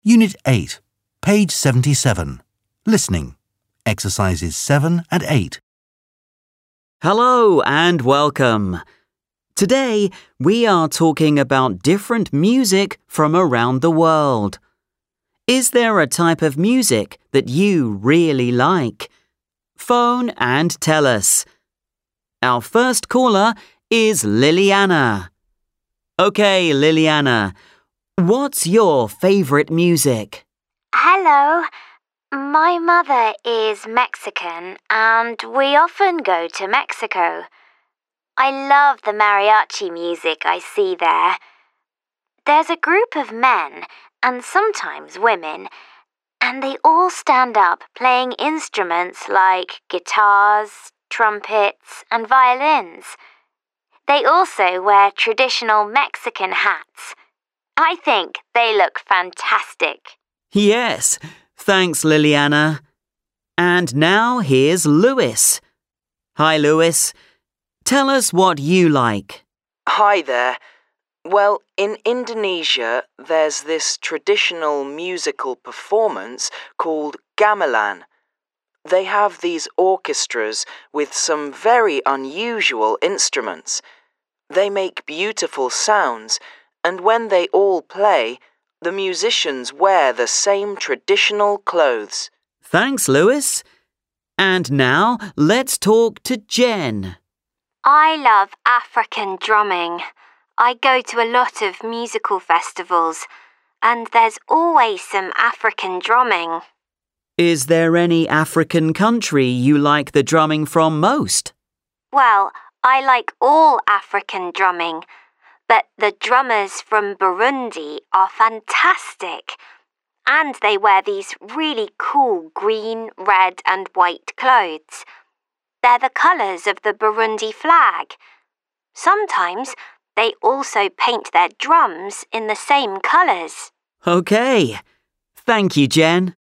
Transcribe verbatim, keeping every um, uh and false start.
Unit eight, page seventy-seven. Listening. Exercises seven and eight. Hello and welcome. Today we are talking about different music from around the world. Is there a type of music that you really like? Phone and tell us. Our first caller is Liliana. Okay, Liliana, what's your favorite music? Hello. My mother is Mexican and we often go to Mexico. I love the mariachi music I see there. There's a group of men and sometimes women, and they all stand up playing instruments like guitars, trumpets, and violins. They also wear traditional Mexican hats. I think they look fantastic. Yes, thanks, Liliana. And now here's Lewis. Hi, Lewis. Tell us what you like. Hi there. Well, in Indonesia, there's this traditional musical performance called gamelan. They have these orchestras with some very unusual instruments. They make beautiful sounds, and when they all play, the musicians wear the same traditional clothes. Thanks, Lewis. And now let's talk to Jen. I love African drumming. I go to a lot of musical festivals, and there's always some African drumming. Is there any African country you like the drumming from most? Well, I like all African drumming, but the drummers from Burundi are fantastic. And they wear these really cool green, red and white clothes. They're the colours of the Burundi flag. Sometimes they also paint their drums in the same colours. Okay. Thank you, Jen.